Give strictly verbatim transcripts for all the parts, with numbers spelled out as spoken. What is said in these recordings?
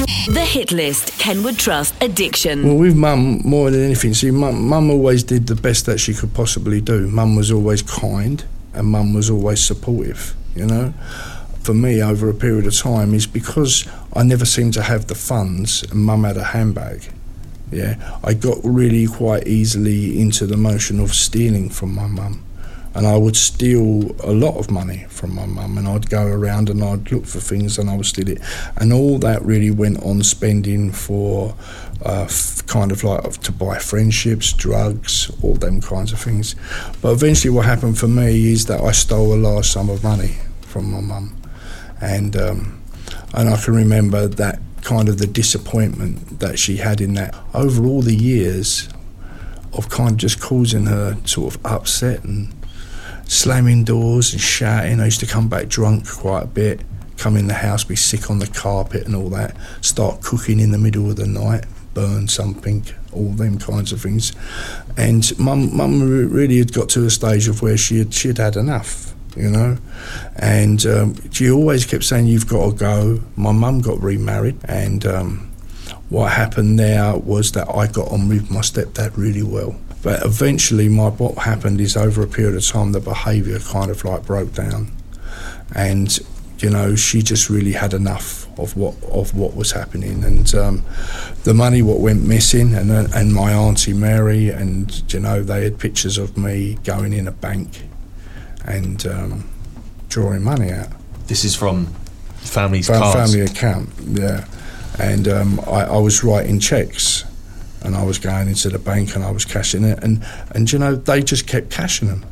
The Hit List, Kenwood Trust, Addiction. Well, with Mum, more than anything, see, Mum, Mum always did the best that she could possibly do. Mum was always kind and Mum was always supportive, you know. For me, over a period of time, is because I never seemed to have the funds and Mum had a handbag. Yeah, I got really quite easily into the motion of stealing from my mum. And I would steal a lot of money from my mum, and I'd go around and I'd look for things and I would steal it. And all that really went on spending for uh, f- kind of like to buy friendships, drugs, all them kinds of things. But eventually what happened for me is that I stole a large sum of money from my mum. And, um, and I can remember that kind of the disappointment that she had in that over all the years of kind of just causing her sort of upset and slamming doors and shouting. I used to come back drunk quite a bit, come in the house, be sick on the carpet and all that, start cooking in the middle of the night, burn something, all them kinds of things. And mum, mum really had got to a stage of where she had, she had had enough, you know. And um, she always kept saying, you've got to go. My mum got remarried, and um, what happened there was that I got on with my stepdad really well. But eventually, my what happened is over a period of time, the behaviour kind of like broke down, and you know, she just really had enough of what of what was happening, and um, the money what went missing, and and my auntie Mary, and you know, they had pictures of me going in a bank and um, drawing money out. This is from family's Fam- cards. Family account, yeah, and um, I, I was writing cheques. And I was going into the bank and I was cashing it, and, and you know, they just kept cashing them.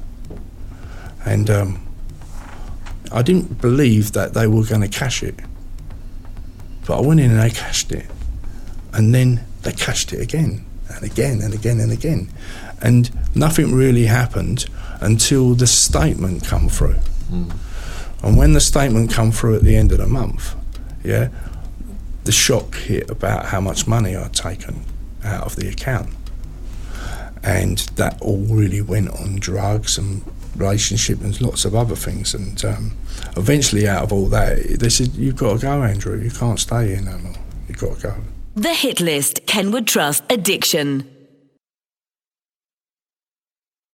And um, I didn't believe that they were going to cash it. But I went in and they cashed it. And then they cashed it again and again and again and again. And nothing really happened until the statement come through. Mm. And when the statement come through at the end of the month, yeah, the shock hit about how much money I'd taken out of the account, and that all really went on drugs and relationship and lots of other things. And um, eventually, out of all that, they said, "You've got to go, Andrew. You can't stay here no more. You've got to go." The Hit List, Kenwood Trust, Addiction.